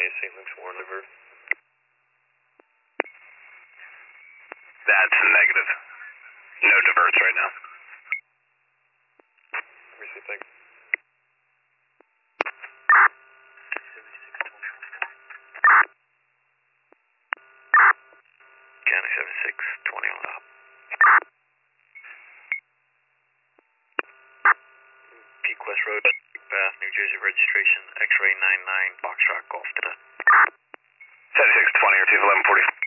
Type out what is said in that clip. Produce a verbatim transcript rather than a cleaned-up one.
twenty Saint Luke's Warren River. That's negative. No diverts right now. Receive, thanks. County seventy-six twenty on top. Peak West Road, Bath, New Jersey registration, X-ray nine nine, Foxtrot Golf Delta. seventy-six twenty or two eleven forty.